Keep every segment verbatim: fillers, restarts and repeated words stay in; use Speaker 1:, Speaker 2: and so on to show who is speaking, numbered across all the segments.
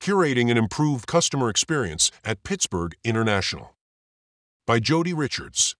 Speaker 1: Curating an Improved Customer Experience at Pittsburgh International. By Jody Richards.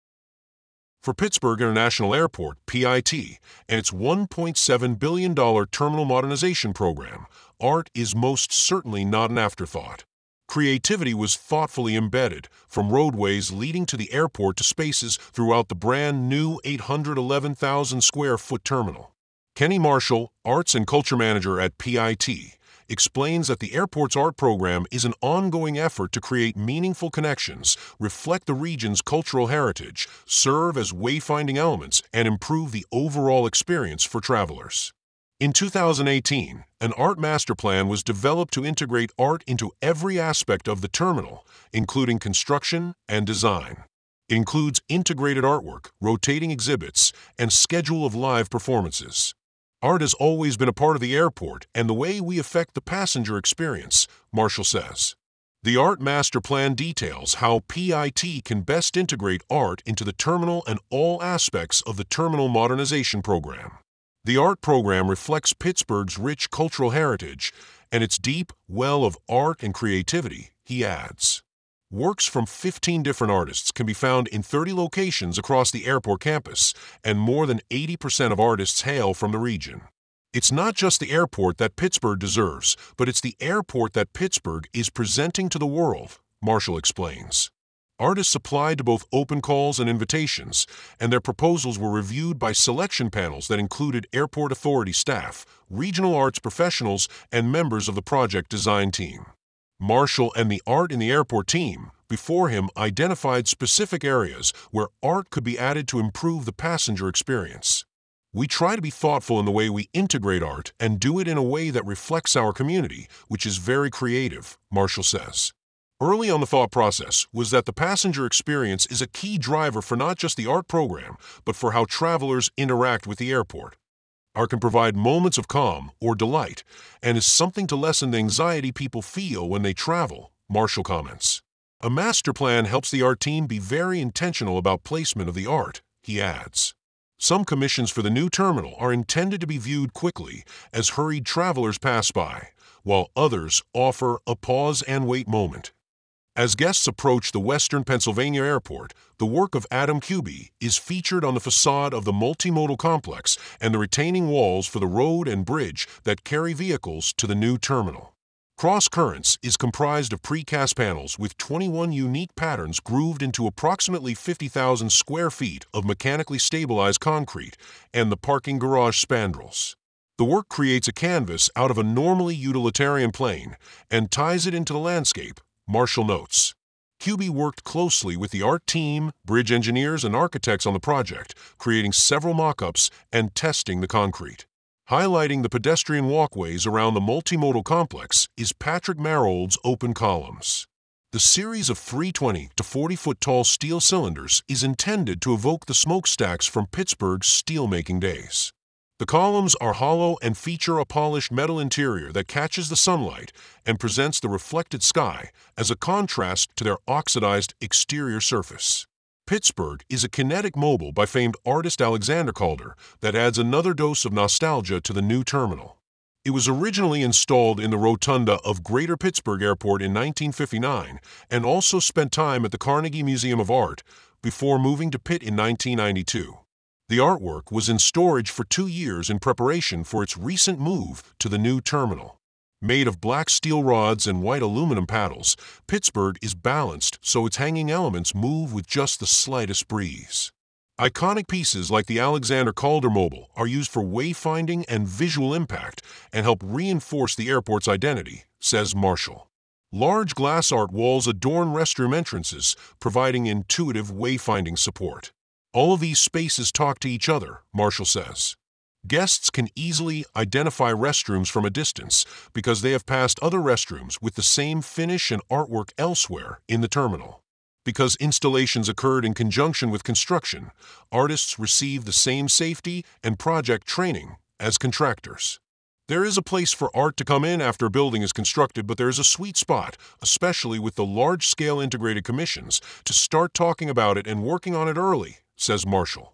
Speaker 1: For Pittsburgh International Airport, P I T, and its one point seven billion dollars terminal modernization program, art is most certainly not an afterthought. Creativity was thoughtfully embedded, from roadways leading to the airport to spaces throughout the brand new eight hundred eleven thousand square foot terminal. Kenny Marshall, Arts and Culture Manager at P I T, explains that the airport's art program is an ongoing effort to create meaningful connections, reflect the region's cultural heritage, serve as wayfinding elements, and improve the overall experience for travelers. In two thousand eighteen, an art master plan was developed to integrate art into every aspect of the terminal, including construction and design. It includes integrated artwork, rotating exhibits, and schedule of live performances. Art has always been a part of the airport and the way we affect the passenger experience, Marshall says. The Art Master Plan details how P I T can best integrate art into the terminal and all aspects of the terminal modernization program. The art program reflects Pittsburgh's rich cultural heritage and its deep well of art and creativity, he adds. Works from fifteen different artists can be found in thirty locations across the airport campus, and more than eighty percent of artists hail from the region. It's not just the airport that Pittsburgh deserves, but it's the airport that Pittsburgh is presenting to the world, Marshall explains. Artists applied to both open calls and invitations, and their proposals were reviewed by selection panels that included airport authority staff, regional arts professionals, and members of the project design team. Marshall and the Art in the Airport team, before him, identified specific areas where art could be added to improve the passenger experience. We try to be thoughtful in the way we integrate art and do it in a way that reflects our community, which is very creative, Marshall says. Early on, the thought process was that the passenger experience is a key driver for not just the art program, but for how travelers interact with the airport. Art can provide moments of calm or delight and is something to lessen the anxiety people feel when they travel, Marshall comments. A master plan helps the art team be very intentional about placement of the art, he adds. Some commissions for the new terminal are intended to be viewed quickly as hurried travelers pass by, while others offer a pause-and-wait moment. As guests approach the Western Pennsylvania Airport, the work of Adam Kuby is featured on the facade of the multimodal complex and the retaining walls for the road and bridge that carry vehicles to the new terminal. Cross Currents is comprised of precast panels with twenty-one unique patterns grooved into approximately fifty thousand square feet of mechanically stabilized concrete and the parking garage spandrels. The work creates a canvas out of a normally utilitarian plane and ties it into the landscape, Marshall notes. Kuby worked closely with the art team, bridge engineers, and architects on the project, creating several mock-ups and testing the concrete. Highlighting the pedestrian walkways around the multimodal complex is Patrick Marold's open columns. The series of three twenty to forty foot tall steel cylinders is intended to evoke the smokestacks from Pittsburgh's steelmaking days. The columns are hollow and feature a polished metal interior that catches the sunlight and presents the reflected sky as a contrast to their oxidized exterior surface. Pittsburgh is a kinetic mobile by famed artist Alexander Calder that adds another dose of nostalgia to the new terminal. It was originally installed in the rotunda of Greater Pittsburgh Airport in nineteen fifty-nine and also spent time at the Carnegie Museum of Art before moving to Pitt in nineteen ninety-two. The artwork was in storage for two years in preparation for its recent move to the new terminal. Made of black steel rods and white aluminum paddles, Pittsburgh is balanced so its hanging elements move with just the slightest breeze. Iconic pieces like the Alexander Calder Mobile are used for wayfinding and visual impact and help reinforce the airport's identity, says Marshall. Large glass art walls adorn restroom entrances, providing intuitive wayfinding support. All of these spaces talk to each other, Marshall says. Guests can easily identify restrooms from a distance because they have passed other restrooms with the same finish and artwork elsewhere in the terminal. Because installations occurred in conjunction with construction, artists receive the same safety and project training as contractors. There is a place for art to come in after a building is constructed, but there is a sweet spot, especially with the large-scale integrated commissions, to start talking about it and working on it early, says Marshall.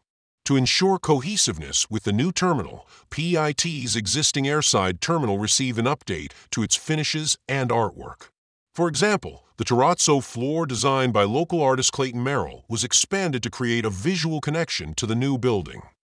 Speaker 1: To ensure cohesiveness with the new terminal, P I T's existing airside terminal receive an update to its finishes and artwork. For example, the terrazzo floor designed by local artist Clayton Merrill was expanded to create a visual connection to the new building.